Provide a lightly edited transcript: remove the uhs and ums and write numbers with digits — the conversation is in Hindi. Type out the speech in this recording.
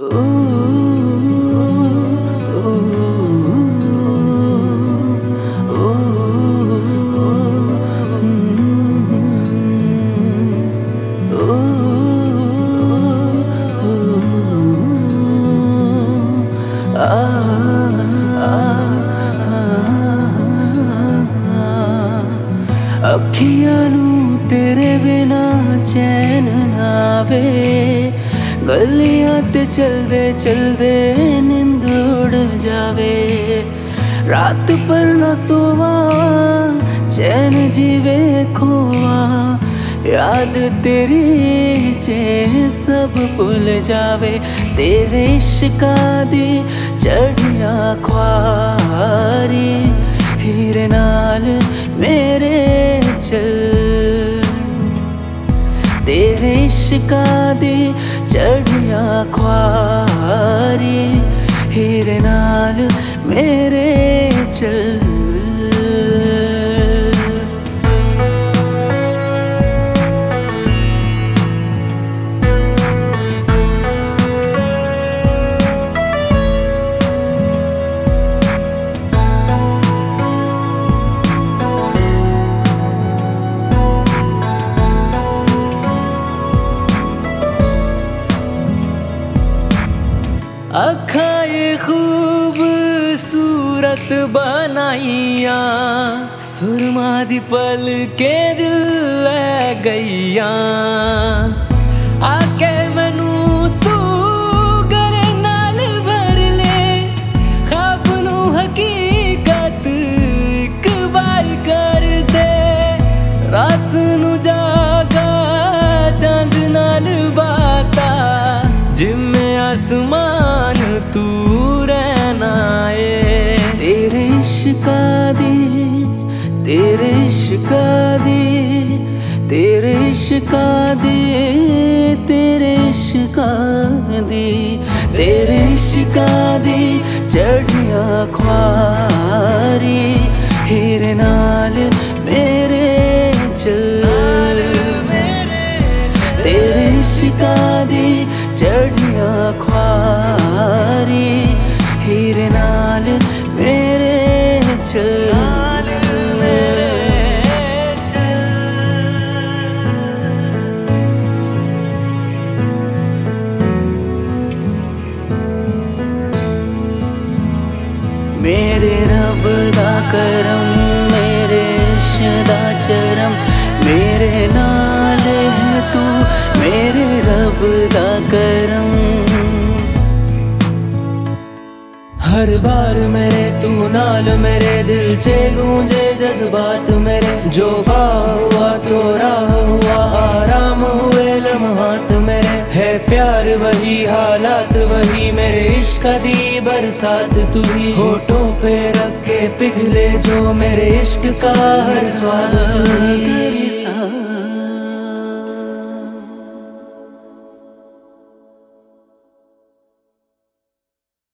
अखियां नू तेरे बिना चैन ना आवे, गलियां ते चलदे चलदे नींद उड़ जावे। रात पर ना सोवा चैन जीवे खोवा, याद तेरी चे सब भुल जावे। तेरे इश्का दी चढ़िया ख्वारी, हीरे नाल मेरे चल। तेरे इश्का दी चढ़िया ख्वारी, हीरे नाल मेरे चल। अखां ये खूबसूरत बनाइया, सुरमा दी पल के दिल लै गईया। आके मैनू तू गले नाल भर ले, ख्वाब नू हकीकत एक बार कर दे। रात नू जागा चांद नाल बाता, जिम्मे आसमान तू रहना है। तेरे इश्का दी, तेरे इश्का दी, तेरे इश्का दी, तेरे इश्का दी, तेरे इश्का दी चढ़िया ख्वारी, हीरे नाल मेरे चल। तेरे इश्का दी चढ़िया ख्वारी, हीरे नाल मेरे चल। मेरे रब दा करम, मेरे इश्क दा चरम, मेरे नाल है तू, मेरे रब दा करम। हर बार मेरे तू नाल, मेरे दिल चे गूंजे जज्बात मेरे। जो हुआ तो राह हुआ, आराम हुए लम्हात मेरे। है प्यार वही हालात वही, मेरे इश्क दी बरसात तू ही। होठों पे रख के पिघले जो मेरे इश्क का हर स्वाद तू ही।